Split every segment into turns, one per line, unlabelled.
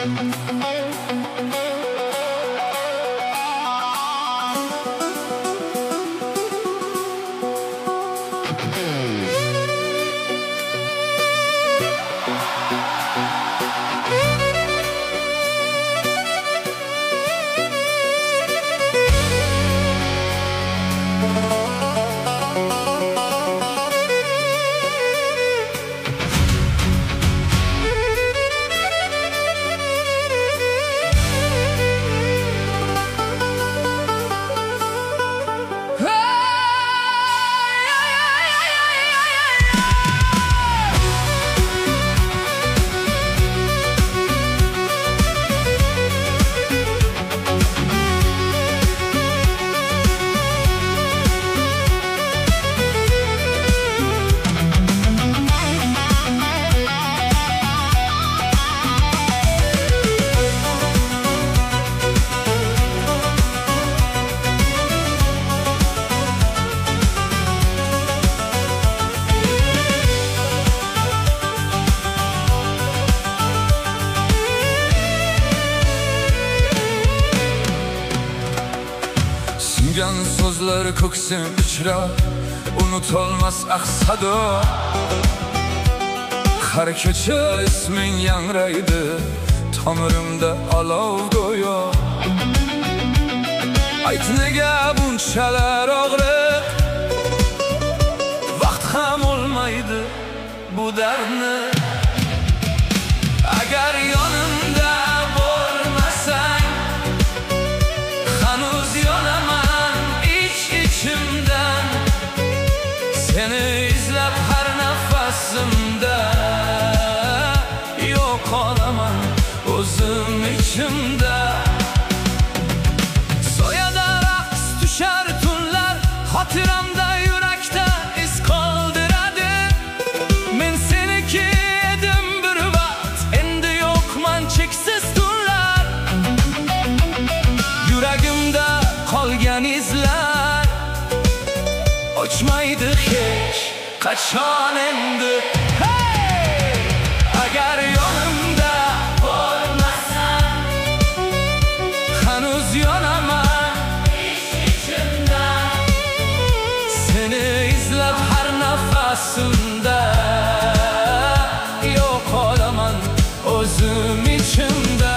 Singan so'zlar ko'ksim ichra unutolmas aqsado. Har kecha isming yangraydi tomirimda olov go'yo. Ayt nega bunchalar og'riq, vaqt ham olmaydi bu dardni. Agar yonimda bo'lmasang, hanuz yonaman ichimdan. Seni izlab har nafasimda yo'qolaman o'zim ichimda. Soyada raqs tushar tunlar xotiramda, yurakda iz qoldiradi. Men seniki edim bir vaqt, endi yo'qman cheksiz tunlar. Yuragimda qolgan izlar ochmaydi hech qachon endi. Hey! Agar yonimda bo'lmasang, hanuz yonaman ichimdan. Seni izlab har nafasimda yo'qolaman o'zim ichimda.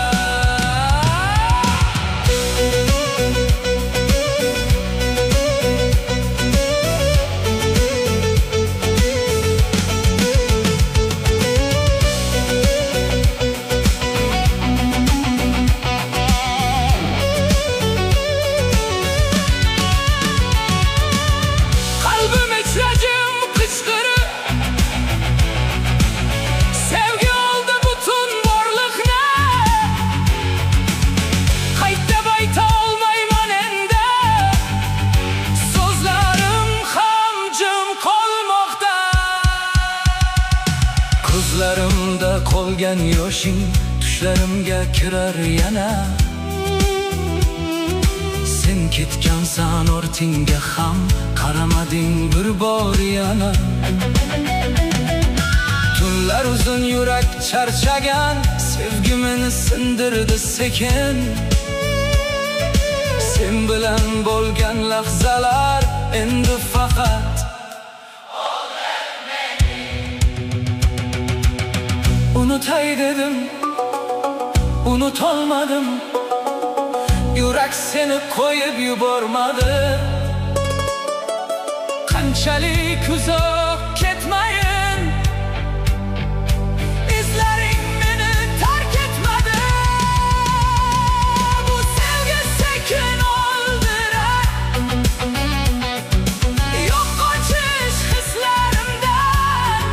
Ko'zlarimda qolgan yoshing tushlarimga kirar yana. Sen ketgansan ortingga ham qaramading bir bor yana. Tunlar uzun yurak charchagan, sevgi meni sindirdi sekin. Sen bilan bo'lgan lahzalar endi faqat unutay dedim, unutolmadim. Yurak seni qo'yib yubormadi. Qanchalik uzoq ketmayin, izlaring meni tark etmadi. Bu sevgi sekin o'ldirar, yo'q qochish hislarimdan.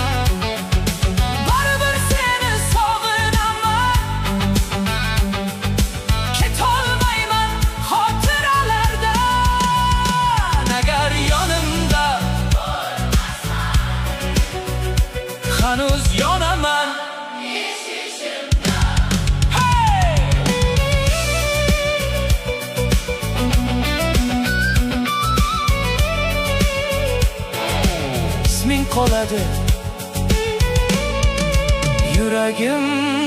Baribir seni sog'inaman, ketolmayman xotiralardan. Agar yonimda hanuz yonaman ichimda. Hey! İsmin qoladi yuragim